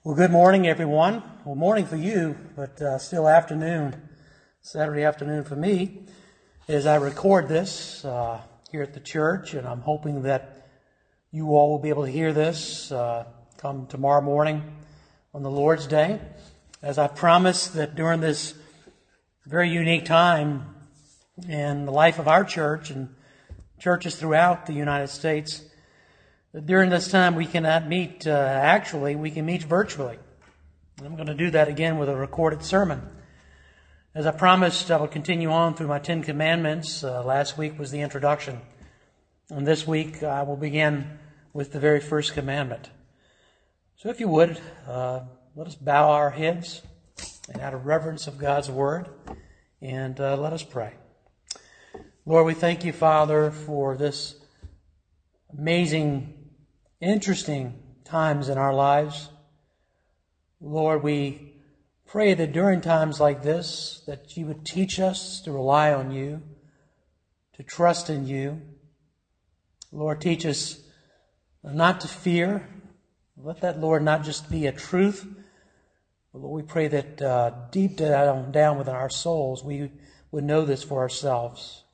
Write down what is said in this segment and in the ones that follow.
Well, good morning, everyone. Well, morning for you, but still afternoon, Saturday afternoon for me, as I record this here at the church, and I'm hoping that you all will be able to hear this come tomorrow morning on the Lord's Day. As I promised that during this very unique time in the life of our church and churches throughout the United States, during this time we cannot meet, we can meet virtually. And I'm going to do that again with a recorded sermon. As I promised, I will continue on through my 10 Commandments. Last week was the introduction. And this week I will begin with the very first commandment. So if you would, let us bow our heads and out of reverence of God's Word, and let us pray. Lord, we thank you, Father, for this amazing, interesting times in our lives. Lord, we pray that during times like this, that you would teach us to rely on you, to trust in you. Lord, teach us not to fear. Let that, Lord, not just be a truth, but Lord, we pray that deep down within our souls, we would know this for ourselves.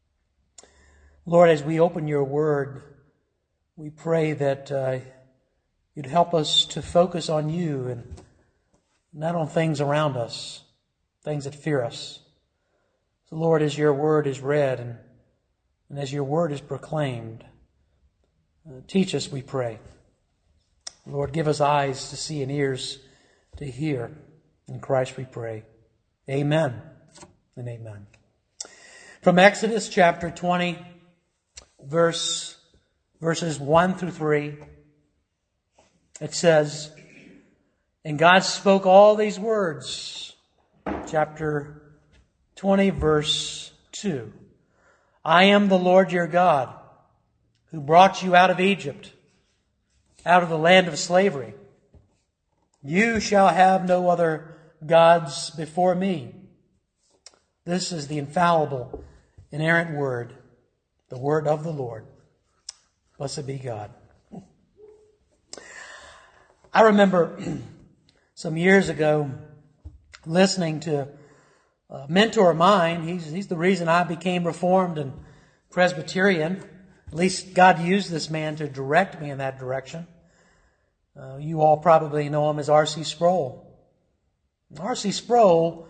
Lord, as we open your word, we pray that you'd help us to focus on you and not on things around us, things that fear us. So, Lord, as your word is read and as your word is proclaimed, teach us, we pray. Lord, give us eyes to see and ears to hear. In Christ we pray. Amen and amen. From Exodus chapter 20, verses 1 through 3, it says, "And God spoke all these words," chapter 20, verse 2, "I am the Lord your God, who brought you out of Egypt, out of the land of slavery. You shall have no other gods before me." This is the infallible, inerrant word, the word of the Lord. Blessed be God. I remember some years ago listening to a mentor of mine. He's the reason I became Reformed and Presbyterian. At least God used this man to direct me in that direction. You all probably know him as R.C. Sproul. R.C. Sproul,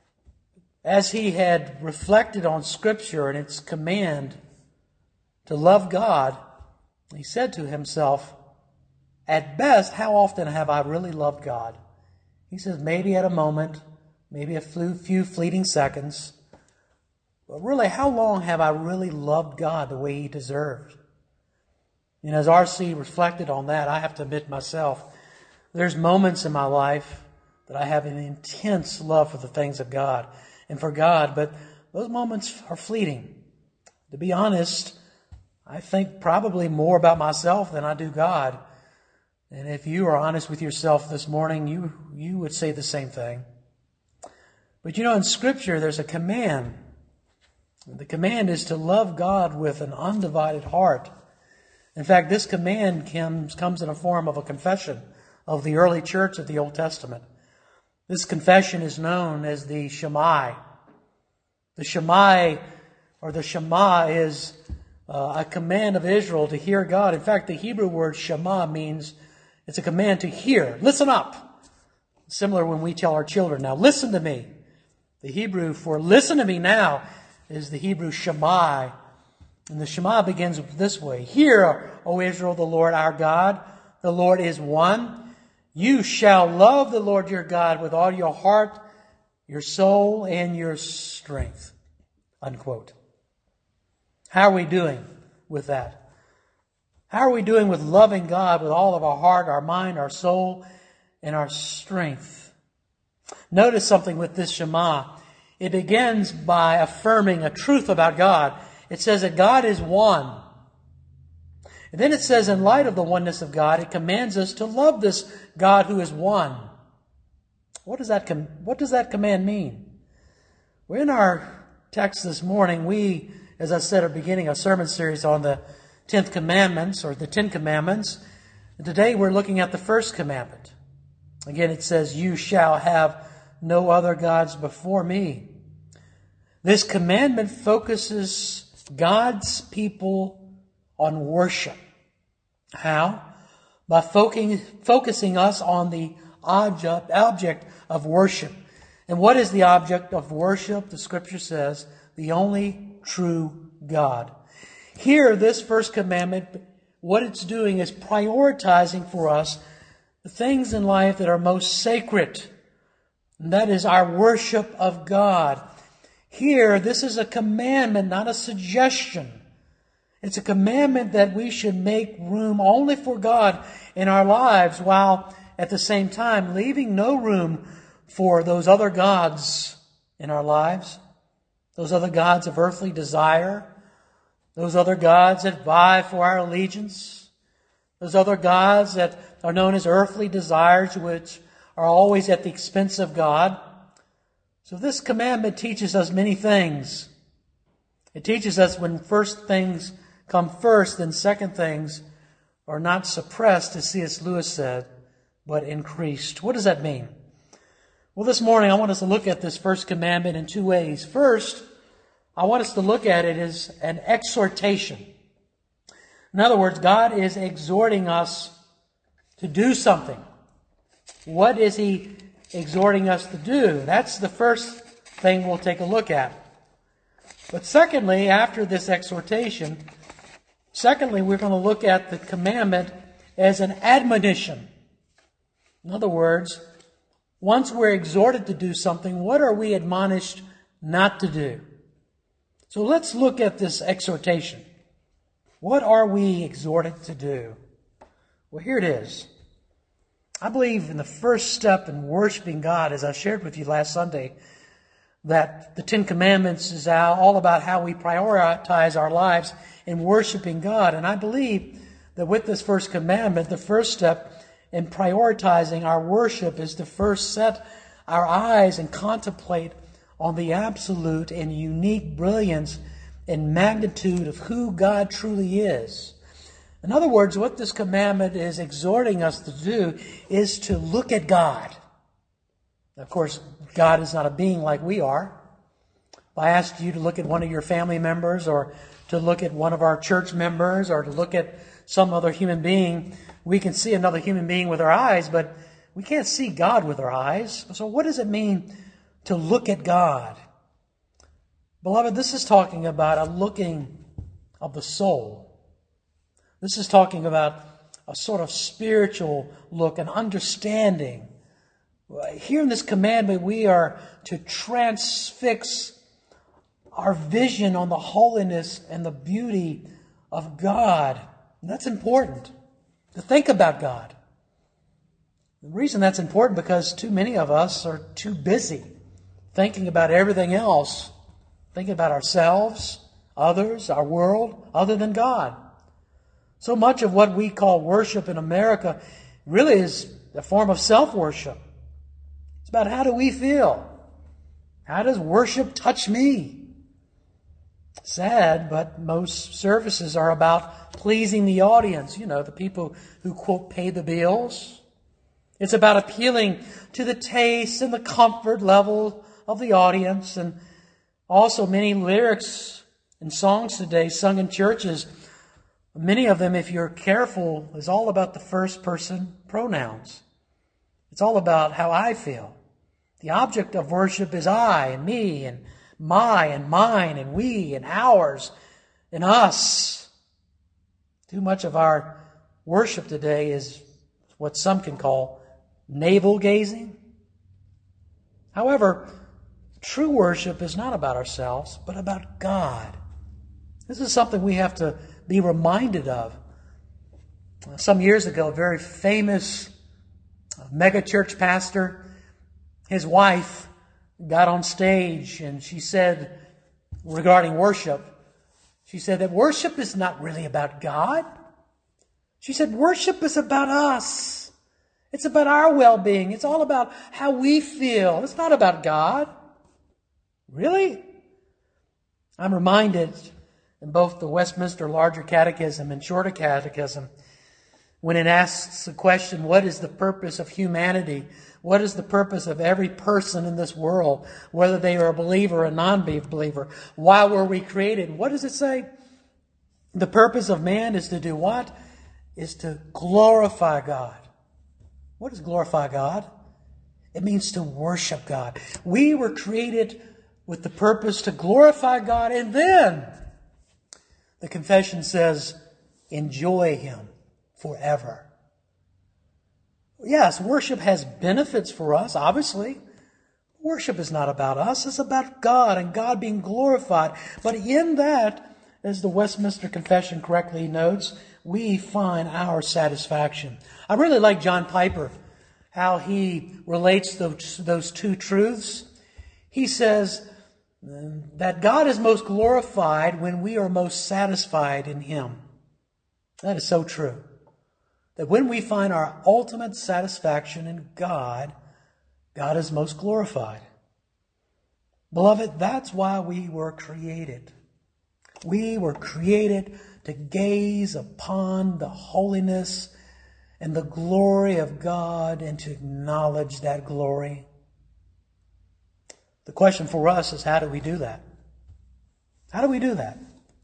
as he had reflected on Scripture and its command to love God, he said to himself, at best, how often have I really loved God? He says, maybe at a moment, maybe a few fleeting seconds. But really, how long have I really loved God the way He deserved? And as R.C. reflected on that, I have to admit myself, there's moments in my life that I have an intense love for the things of God and for God, but those moments are fleeting. To be honest, I think probably more about myself than I do God. And if you are honest with yourself this morning, you would say the same thing. But in Scripture, there's a command. The command is to love God with an undivided heart. In fact, this command comes in a form of a confession of the early church of the Old Testament. This confession is known as the Shema. The Shema, or the Shema, is a command of Israel to hear God. In fact, the Hebrew word Shema means it's a command to hear. Listen up. Similar when we tell our children, now listen to me. The Hebrew for listen to me now is the Hebrew Shema. And the Shema begins this way. Hear, O Israel, the Lord our God. The Lord is one. You shall love the Lord your God with all your heart, your soul, and your strength. Unquote. How are we doing with that? How are we doing with loving God with all of our heart, our mind, our soul, and our strength? Notice something with this Shema. It begins by affirming a truth about God. It says that God is one. And then it says, in light of the oneness of God, it commands us to love this God who is one. What does that command mean? Well, in our text this morning, we, as I said, are beginning a sermon series on the 10th Commandments, or the 10 Commandments. And today we're looking at the first commandment. Again, it says, "You shall have no other gods before me." This commandment focuses God's people on worship. How? By focusing us on the object of worship. And what is the object of worship? The Scripture says, the only true God. Here, this first commandment, what it's doing is prioritizing for us the things in life that are most sacred. And that is our worship of God. Here, this is a commandment, not a suggestion. It's a commandment that we should make room only for God in our lives, while at the same time leaving no room for those other gods in our lives, those other gods of earthly desire, those other gods that vie for our allegiance, those other gods that are known as earthly desires, which are always at the expense of God. So this commandment teaches us many things. It teaches us when first things come first, then second things are not suppressed, as C.S. Lewis said, but increased. What does that mean? Well, this morning I want us to look at this first commandment in two ways. First, I want us to look at it as an exhortation. In other words, God is exhorting us to do something. What is He exhorting us to do? That's the first thing we'll take a look at. But secondly, after this exhortation, we're going to look at the commandment as an admonition. In other words, once we're exhorted to do something, what are we admonished not to do? So let's look at this exhortation. What are we exhorted to do? Well, here it is. I believe in the first step in worshiping God, as I shared with you last Sunday, that the Ten Commandments is all about how we prioritize our lives in worshiping God. And I believe that with this first commandment, the first step in prioritizing our worship is to first set our eyes and contemplate on the absolute and unique brilliance and magnitude of who God truly is. In other words, what this commandment is exhorting us to do is to look at God. Of course, God is not a being like we are. If I asked you to look at one of your family members, or to look at one of our church members, or to look at some other human being, we can see another human being with our eyes, but we can't see God with our eyes. So what does it mean to look at God? Beloved, this is talking about a looking of the soul. This is talking about a sort of spiritual look, an understanding. Here in this commandment, we are to transfix our vision on the holiness and the beauty of God. And that's important, to think about God. The reason that's important because too many of us are too busy thinking about everything else, thinking about ourselves, others, our world, other than God. So much of what we call worship in America really is a form of self-worship. It's about how do we feel? How does worship touch me? Sad, but most services are about pleasing the audience, the people who, quote, pay the bills. It's about appealing to the taste and the comfort level of the audience. And also many lyrics and songs today sung in churches, many of them, if you're careful, is all about the first person pronouns. It's all about how I feel. The object of worship is I and me and my and mine and we and ours and us. Too much of our worship today is what some can call navel gazing. However, true worship is not about ourselves, but about God. This is something we have to be reminded of. Some years ago, a very famous megachurch pastor, his wife got on stage and she said, regarding worship, she said that worship is not really about God. She said worship is about us. It's about our well-being. It's all about how we feel. It's not about God. Really? I'm reminded in both the Westminster Larger Catechism and Shorter Catechism when it asks the question, what is the purpose of humanity? What is the purpose of every person in this world, whether they are a believer or a non-believer? Why were we created? What does it say? The purpose of man is to do what? Is to glorify God. What does glorify God? It means to worship God. We were created with the purpose to glorify God, and then the confession says, enjoy Him forever. Yes, worship has benefits for us, obviously. Worship is not about us. It's about God and God being glorified. But in that, as the Westminster Confession correctly notes, we find our satisfaction. I really like John Piper, how he relates those two truths. He says that God is most glorified when we are most satisfied in Him. That is so true. That when we find our ultimate satisfaction in God, God is most glorified. Beloved, that's why we were created. We were created to gaze upon the holiness and the glory of God and to acknowledge that glory. The question for us is, how do we do that? How do we do that?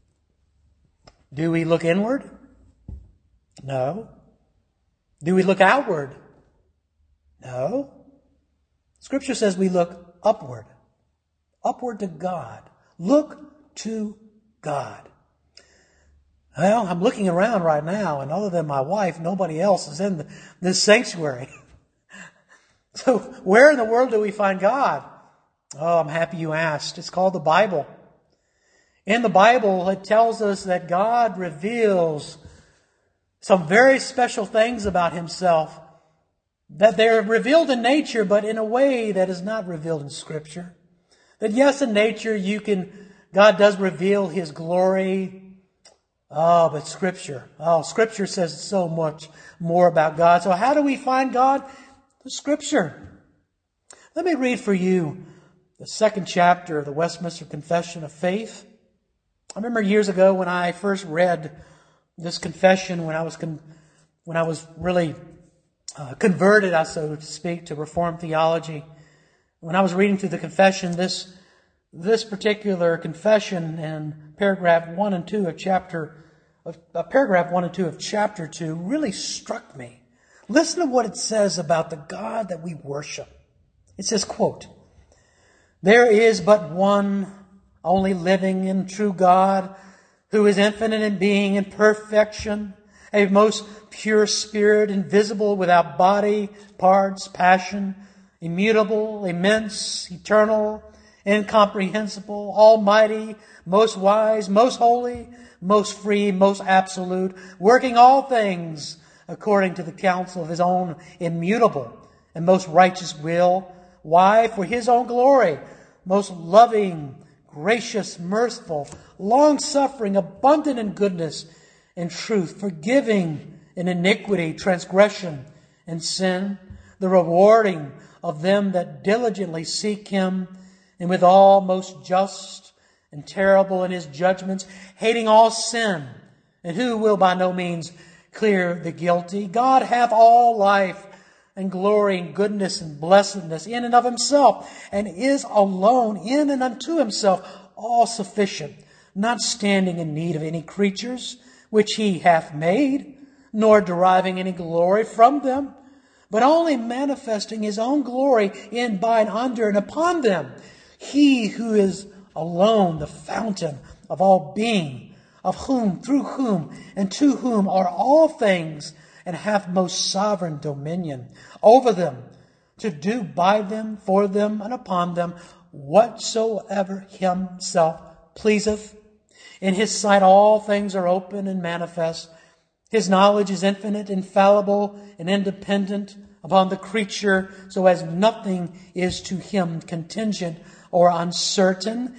Do we look inward? No. Do we look outward? No. Scripture says we look upward. Upward to God. Look to God. Well, I'm looking around right now, and other than my wife, nobody else is in this sanctuary. So where in the world do we find God? Oh, I'm happy you asked. It's called the Bible. In the Bible, it tells us that God reveals some very special things about Himself, that they're revealed in nature, but in a way that is not revealed in Scripture. That yes, in nature God does reveal His glory. But Scripture says so much more about God. So how do we find God? The Scripture. Let me read for you the second chapter of the Westminster Confession of Faith. I remember years ago when I first read this confession, when I was really converted, so to speak, to Reformed theology. When I was reading through the confession, this particular confession in paragraph 1 and 2 of chapter 2 really struck me. Listen to what it says about the God that we worship. It says, quote, "There is but one only living and true God, who is infinite in being and perfection, a most pure spirit, invisible, without body, parts, passion, immutable, immense, eternal, incomprehensible, almighty, most wise, most holy, most free, most absolute, working all things according to the counsel of His own immutable and most righteous will. Why? For His own glory, most loving, gracious, merciful, long-suffering, abundant in goodness and truth, forgiving in iniquity, transgression, and sin, the rewarding of them that diligently seek Him, and withal most just and terrible in His judgments, hating all sin, and who will by no means clear the guilty. God hath all life and glory and goodness and blessedness in and of Himself, and is alone in and unto Himself all sufficient, not standing in need of any creatures which He hath made, nor deriving any glory from them, but only manifesting His own glory in, by, and under, and upon them. He who is alone the fountain of all being, of whom, through whom, and to whom are all things, and hath most sovereign dominion over them, to do by them, for them, and upon them whatsoever Himself pleaseth. In His sight all things are open and manifest. His knowledge is infinite, infallible, and independent upon the creature, so as nothing is to Him contingent or uncertain.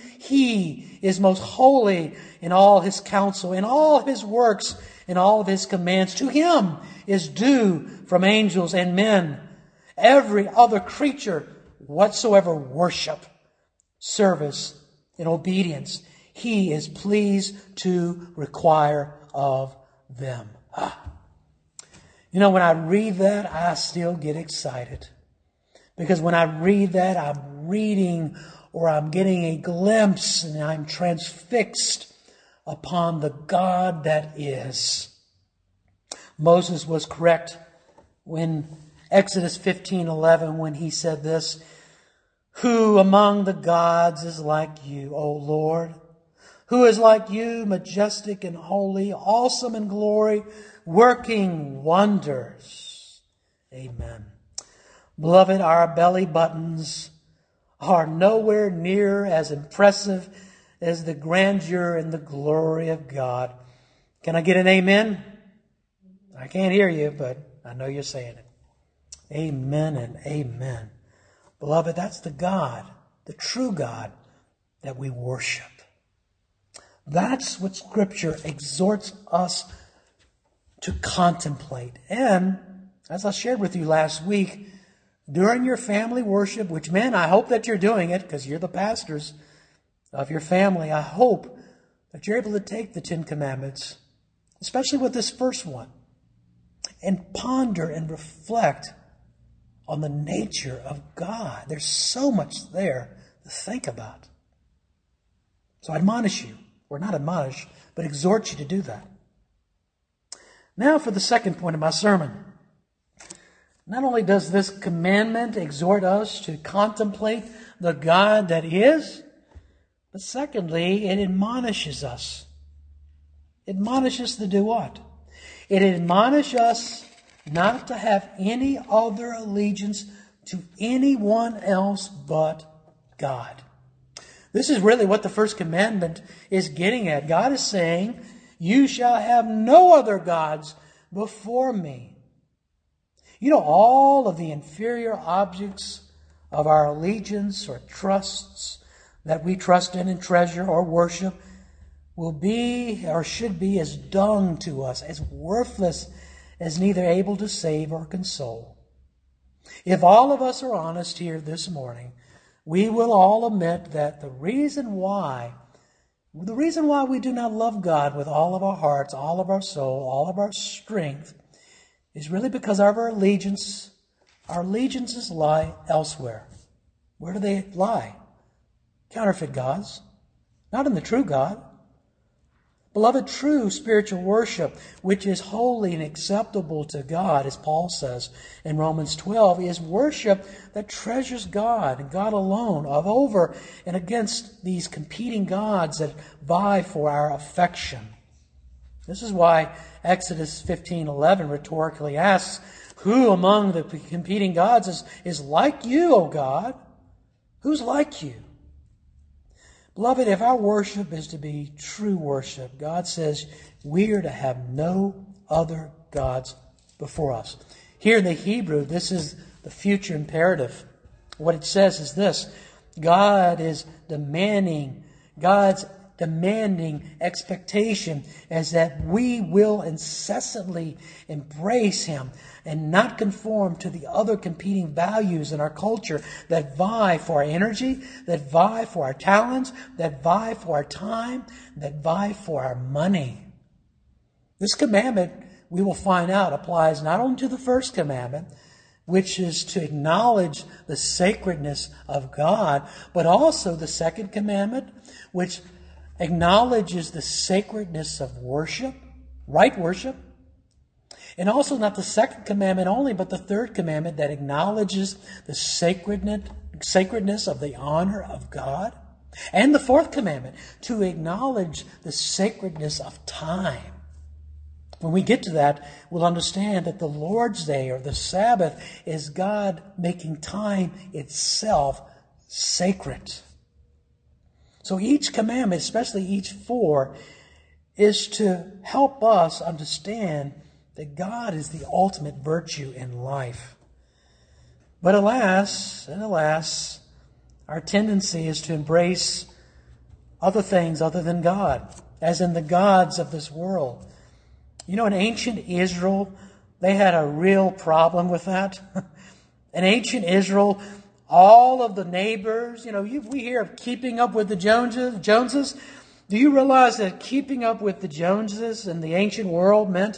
He is most holy in all His counsel, in all of His works, in all of His commands. To Him is due from angels and men every other creature whatsoever worship, service, and obedience He is pleased to require of them. You know, when I read that, I still get excited. Because when I read that, I'm reading or I'm getting a glimpse and I'm transfixed upon the God that is. Moses was correct when Exodus 15:11, when he said this, "Who among the gods is like you, O Lord? Who is like you, majestic and holy, awesome in glory, working wonders?" Amen. Beloved, our belly buttons are nowhere near as impressive as the grandeur and the glory of God. Can I get an amen? I can't hear you, but I know you're saying it. Amen and amen. Beloved, that's the God, the true God that we worship. That's what Scripture exhorts us to contemplate. And as I shared with you last week, during your family worship, which, man, I hope that you're doing it because you're the pastors of your family. I hope that you're able to take the 10 Commandments, especially with this first one, and ponder and reflect on the nature of God. There's so much there to think about. So I admonish you, or not admonish, but exhort you to do that. Now for the second point of my sermon. Not only does this commandment exhort us to contemplate the God that is, but secondly, it admonishes us. It admonishes to do what? It admonishes us not to have any other allegiance to anyone else but God. This is really what the first commandment is getting at. God is saying, "You shall have no other gods before me." You know, all of the inferior objects of our allegiance or trusts that we trust in and treasure or worship will be or should be as dung to us, as worthless, as neither able to save or console. If all of us are honest here this morning, we will all admit that the reason why we do not love God with all of our hearts, all of our soul, all of our strength, is really because of our allegiance. Our allegiances lie elsewhere. Where do they lie? Counterfeit gods, not in the true God. Beloved, true spiritual worship, which is holy and acceptable to God, as Paul says in Romans 12, is worship that treasures God and God alone, of over and against these competing gods that vie for our affection. This is why Exodus 15:11 rhetorically asks, "Who among the competing gods is like you, O God? Who's like you?" Beloved, if our worship is to be true worship, God says we are to have no other gods before us. Here in the Hebrew, this is the future imperative. What it says is this: God's demanding expectation is that we will incessantly embrace Him and not conform to the other competing values in our culture that vie for our energy, that vie for our talents, that vie for our time, that vie for our money. This commandment, we will find out, applies not only to the first commandment, which is to acknowledge the sacredness of God, but also the second commandment, which acknowledges the sacredness of worship, right worship. And also not the second commandment only, but the third commandment that acknowledges the sacredness of the honor of God. And the fourth commandment to acknowledge the sacredness of time. When we get to that, we'll understand that the Lord's Day or the Sabbath is God making time itself sacred. So each commandment, especially each four, is to help us understand that God is the ultimate virtue in life. But alas, our tendency is to embrace other things other than God, as in the gods of this world. You know, in ancient Israel, they had a real problem with that. In ancient Israel, all of the neighbors, we hear of keeping up with the Joneses. Do you realize that keeping up with the Joneses in the ancient world meant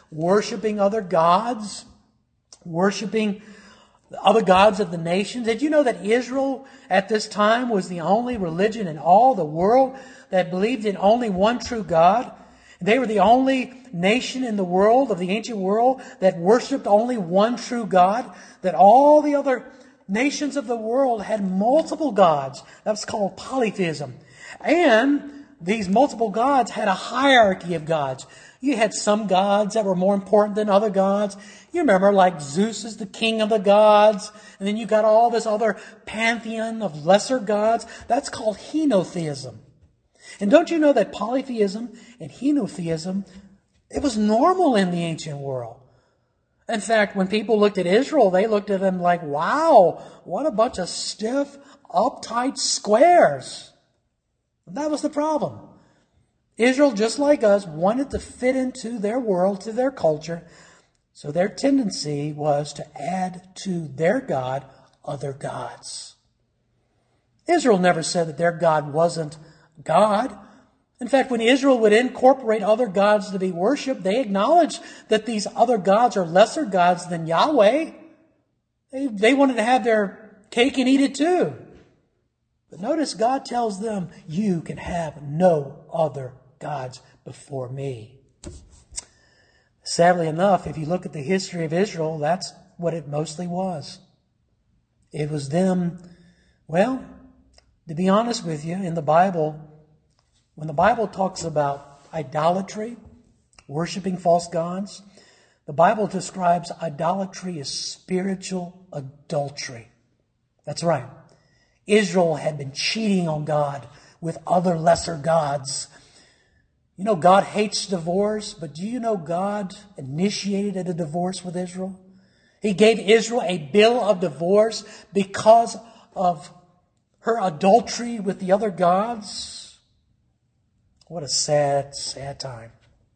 worshiping other gods, worshiping other gods of the nations. Did you know that Israel at this time was the only religion in all the world that believed in only one true God? They were the only nation in the world, of the ancient world, that worshiped only one true God. That all the other nations of the world had multiple gods. That's called polytheism. And these multiple gods had a hierarchy of gods. You had some gods that were more important than other gods. You remember, like Zeus is the king of the gods. And then you got all this other pantheon of lesser gods. That's called henotheism. And don't you know that polytheism and henotheism, it was normal in the ancient world. In fact, when people looked at Israel, they looked at them like, wow, what a bunch of stiff, uptight squares. That was the problem. Israel, just like us, wanted to fit into their world, to their culture. So their tendency was to add to their God other gods. Israel never said that their God wasn't God. In fact, when Israel would incorporate other gods to be worshipped, they acknowledged that these other gods are lesser gods than Yahweh. They wanted to have their cake and eat it too. But notice God tells them, you can have no other gods before me. Sadly enough, if you look at the history of Israel, that's what it mostly was. It was them, well, to be honest with you, in the Bible, when the Bible talks about idolatry, worshiping false gods, the Bible describes idolatry as spiritual adultery. That's right. Israel had been cheating on God with other lesser gods. You know, God hates divorce, but do you know God initiated a divorce with Israel? He gave Israel a bill of divorce because of her adultery with the other gods. What a sad, sad time.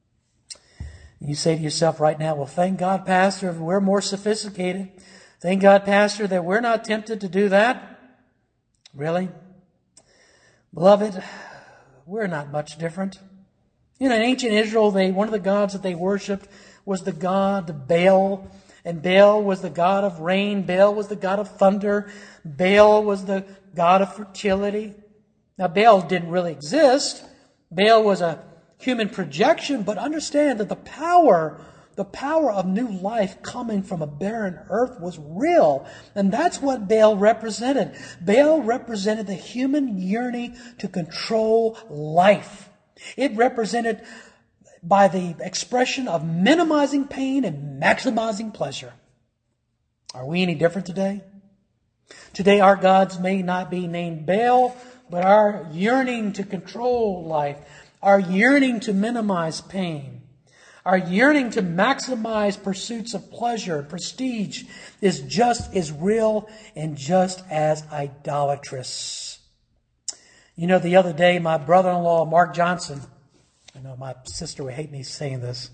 You say to yourself right now, well, thank God, Pastor, we're more sophisticated. Thank God, Pastor, that we're not tempted to do that. Really? Beloved, we're not much different. You know, in ancient Israel, one of the gods that they worshipped was the god Baal. And Baal was the god of rain. Baal was the god of thunder. Baal was the god of fertility. Now, Baal didn't really exist. Baal was a human projection, but understand that the power of new life coming from a barren earth was real. And that's what Baal represented. Baal represented the human yearning to control life. It represented by the expression of minimizing pain and maximizing pleasure. Are we any different today? Today our gods may not be named Baal, but our yearning to control life, our yearning to minimize pain, our yearning to maximize pursuits of pleasure, prestige, is just as real and just as idolatrous. You know, the other day, my brother-in-law, Mark Johnson, I know my sister would hate me saying this.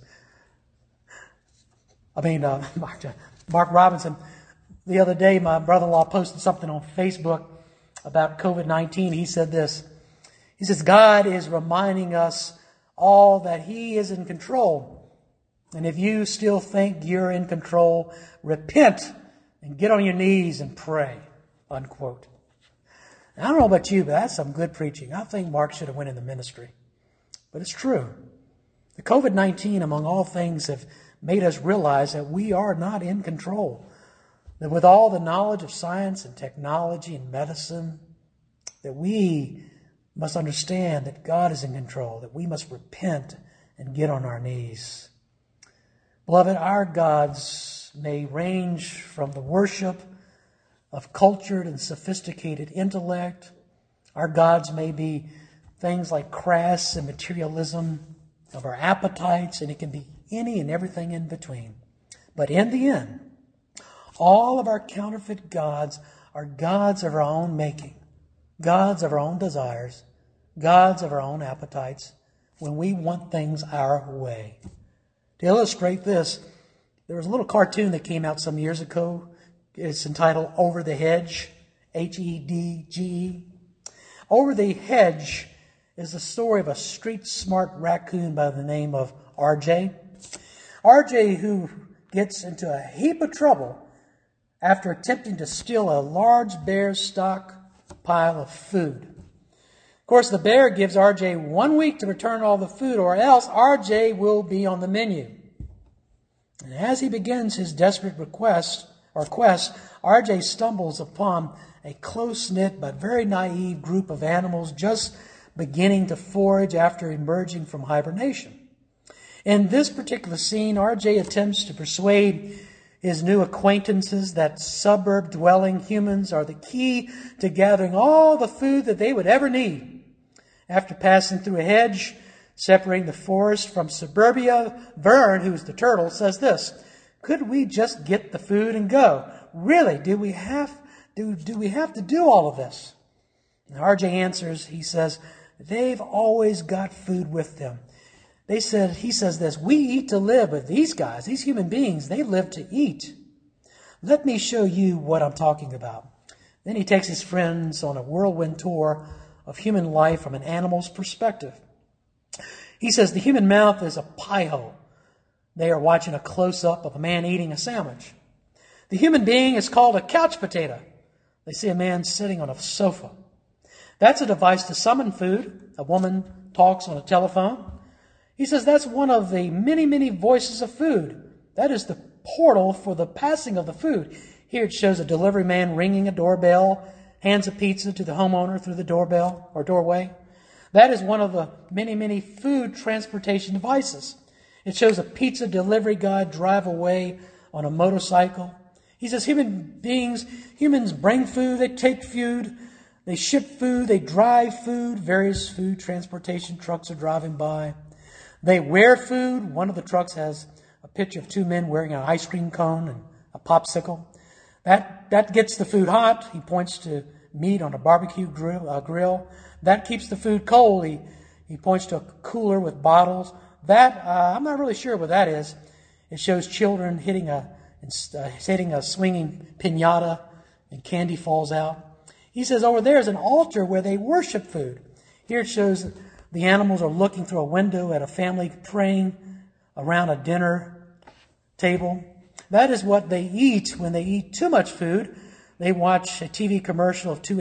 Mark Robinson. The other day, my brother-in-law posted something on Facebook about COVID-19. He said this. He says, God is reminding us all that He is in control. And if you still think you're in control, repent and get on your knees and pray. Unquote. I don't know about you, but that's some good preaching. I think Mark should have went in the ministry. But it's true. The COVID-19, among all things, have made us realize that we are not in control. That with all the knowledge of science and technology and medicine, that we must understand that God is in control, that we must repent and get on our knees. Beloved, our gods may range from the worship of cultured and sophisticated intellect. Our gods may be things like crass and materialism of our appetites, and it can be any and everything in between. But in the end, all of our counterfeit gods are gods of our own making, gods of our own desires, gods of our own appetites, when we want things our way. To illustrate this, there was a little cartoon that came out some years ago. It's entitled Over the Hedge, Hedge. Over the Hedge is the story of a street-smart raccoon by the name of RJ. RJ, who gets into a heap of trouble after attempting to steal a large bear stockpile of food. Of course, the bear gives RJ 1 week to return all the food, or else RJ will be on the menu. And as he begins his desperate quest, RJ stumbles upon a close-knit but very naive group of animals just beginning to forage after emerging from hibernation. In this particular scene, RJ attempts to persuade his new acquaintances that suburb-dwelling humans are the key to gathering all the food that they would ever need. After passing through a hedge separating the forest from suburbia, Vern, who's the turtle, says this: "Could we just get the food and go? Really, do we have to do all of this?" And RJ answers, he says, they've always got food with them. He says this: "We eat to live, but these guys, these human beings, they live to eat. Let me show you what I'm talking about." Then he takes his friends on a whirlwind tour of human life from an animal's perspective. He says the human mouth is a pie hole. They are watching a close-up of a man eating a sandwich. The human being is called a couch potato. They see a man sitting on a sofa. That's a device to summon food. A woman talks on a telephone. He says that's one of the many, many voices of food. That is the portal for the passing of the food. Here it shows a delivery man ringing a doorbell, hands a pizza to the homeowner through the doorbell or doorway. That is one of the many, many food transportation devices. It shows a pizza delivery guy drive away on a motorcycle. He says humans bring food, they take food, they ship food, they drive food. Various food transportation trucks are driving by. They wear food. One of the trucks has a picture of 2 men wearing an ice cream cone and a popsicle. That gets the food hot. He points to meat on a barbecue grill. That keeps the food cold. He points to a cooler with bottles. I'm not really sure what that is. It shows children hitting a swinging piñata and candy falls out. He says over there is an altar where they worship food. Here it shows the animals are looking through a window at a family praying around a dinner table. That is what they eat when they eat too much food. They watch a TV commercial of 2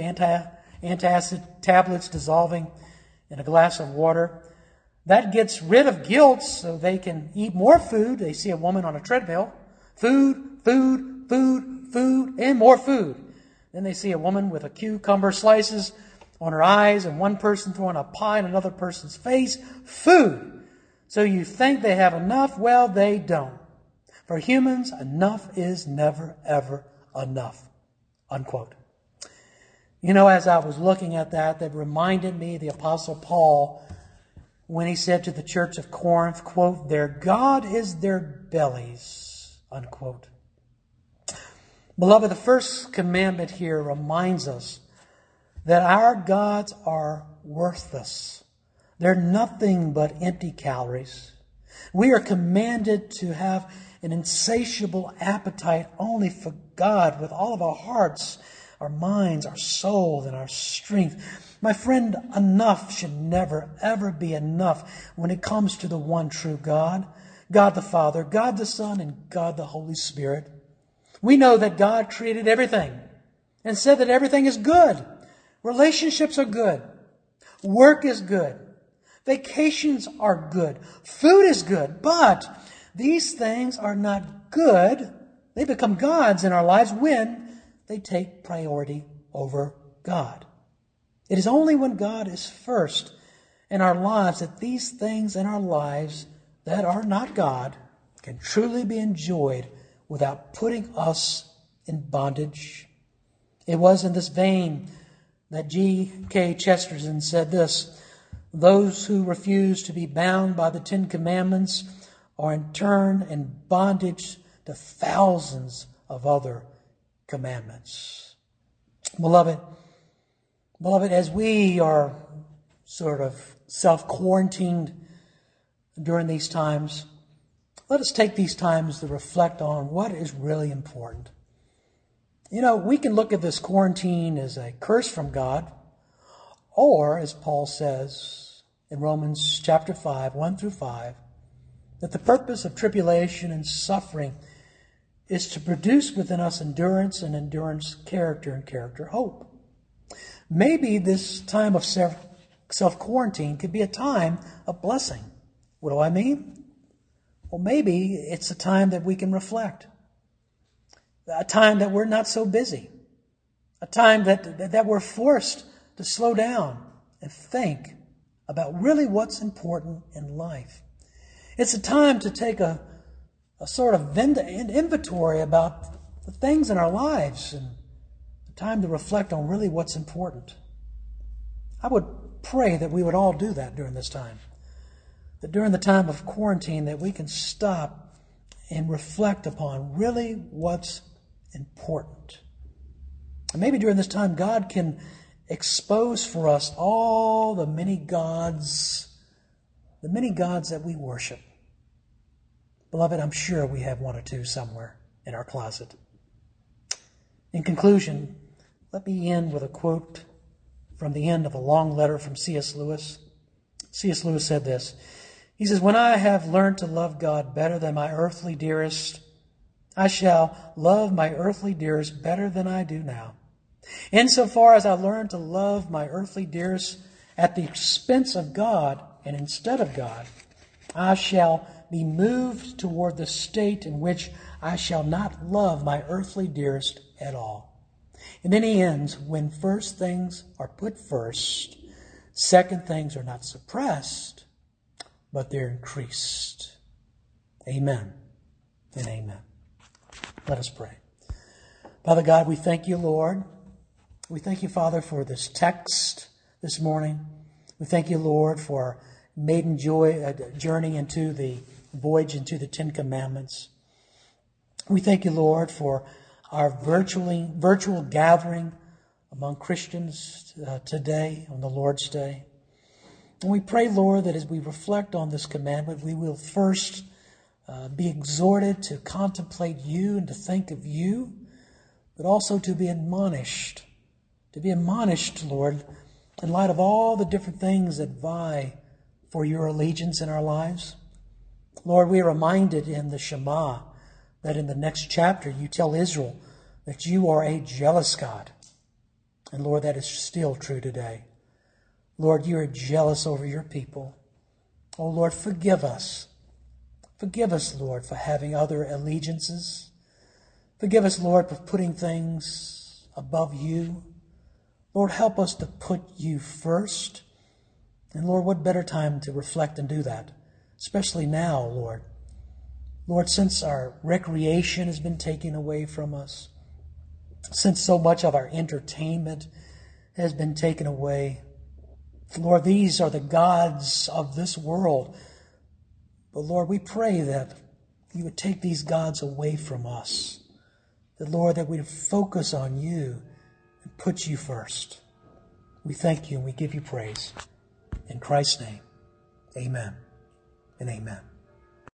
antacid tablets dissolving in a glass of water. That gets rid of guilt so they can eat more food. They see a woman on a treadmill. Food, food, food, food, and more food. Then they see a woman with a cucumber slices on her eyes and one person throwing a pie in another person's face. Food. So you think they have enough? Well, they don't. For humans, enough is never, ever enough. Unquote. You know, as I was looking at that reminded me of the Apostle Paul when he said to the church of Corinth, quote, "Their God is their bellies," unquote. Beloved, the first commandment here reminds us that our gods are worthless. They're nothing but empty calories. We are commanded to have an insatiable appetite only for God with all of our hearts, our minds, our souls, and our strength. My friend, enough should never, ever be enough when it comes to the one true God, God the Father, God the Son, and God the Holy Spirit. We know that God created everything and said that everything is good. Relationships are good. Work is good. Vacations are good. Food is good. But these things are not good. They become gods in our lives when they take priority over God. It is only when God is first in our lives that these things in our lives that are not God can truly be enjoyed without putting us in bondage. It was in this vein that G.K. Chesterton said this: "Those who refuse to be bound by the 10 Commandments are in turn in bondage to thousands of other commandments." Beloved, as we are sort of self-quarantined during these times, let us take these times to reflect on what is really important. You know, we can look at this quarantine as a curse from God, or, as Paul says in Romans chapter 5, 1 through 5, that the purpose of tribulation and suffering is to produce within us endurance, and endurance character, and character hope. Maybe this time of self-quarantine could be a time of blessing. What do I mean? Well, maybe it's a time that we can reflect. A time that we're not so busy. A time that we're forced to slow down and think about really what's important in life. It's a time to take a sort of inventory about the things in our lives, and a time to reflect on really what's important. I would pray that we would all do that during this time. That during the time of quarantine that we can stop and reflect upon really what's important. And maybe during this time God can expose for us all the many gods that we worship. Beloved, I'm sure we have one or two somewhere in our closet. In conclusion, let me end with a quote from the end of a long letter from C.S. Lewis. C.S. Lewis said this. He says, "When I have learned to love God better than my earthly dearest, I shall love my earthly dearest better than I do now. Insofar as I learn to love my earthly dearest at the expense of God and instead of God, I shall be moved toward the state in which I shall not love my earthly dearest at all." And then he ends, "When first things are put first, second things are not suppressed, but they're increased." Amen and amen. Let us pray. Father God, we thank you, Lord. We thank you, Father, for this text this morning. We thank you, Lord, for our maiden journey into the voyage into the Ten Commandments. We thank you, Lord, for our virtual gathering among Christians today on the Lord's Day. And we pray, Lord, that as we reflect on this commandment, we will first be exhorted to contemplate you and to think of you, but also to be admonished. To be admonished, Lord, in light of all the different things that vie for your allegiance in our lives. Lord, we are reminded in the Shema that in the next chapter you tell Israel that you are a jealous God. And Lord, that is still true today. Lord, you are jealous over your people. Oh Lord, forgive us. Forgive us, Lord, for having other allegiances. Forgive us, Lord, for putting things above you. Lord, help us to put you first. And Lord, what better time to reflect and do that? Especially now, Lord. Lord, since our recreation has been taken away from us, since so much of our entertainment has been taken away, Lord, these are the gods of this world. But Lord, we pray that you would take these gods away from us. That, Lord, that we would focus on you and put you first. We thank you and we give you praise. In Christ's name, amen and amen.